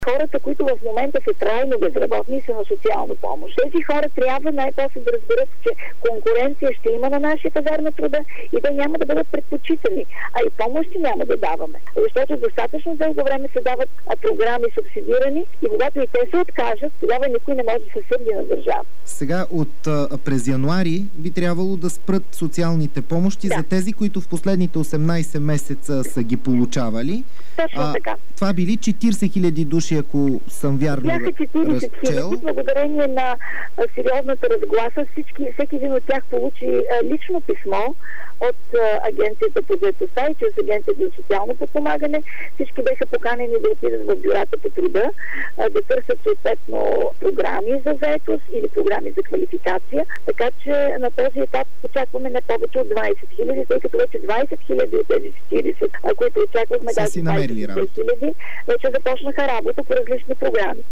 Хората, които в момента са трайно безработни, са на социална помощ. Тези хора трябва най-после да разберат, че конкуренция ще има на нашия пазар на труда и те няма да бъдат предпочитани, а и помощи няма да даваме. Защото достатъчно дълго време се дават програми субсидирани и когато и те се откажат, тогава никой не може да се сърди на държава. Сега през януари би трябвало да спрат социалните помощи за тези, които в последните 18 месеца са ги получавали. Точно така. Това били 40 хиляди души, ако съм вярно разчел. Бяха 40 хиляди, благодарение на сериозната разгласа. Всеки един от тях получи лично писмо от Агенцията по заетостта и чрез Агенцията за социално подпомагане. Всички бяха поканени да отидат в бюрата по труда, да търсят съответно програми за заетост или програми за квалификация. Така че на този етап очакваме не повече от 20 хиляди, тъй като вече 20 хиляди от тези 40, които очаквахме, даже 20 хиляди, вече започнаха работа по различни програми.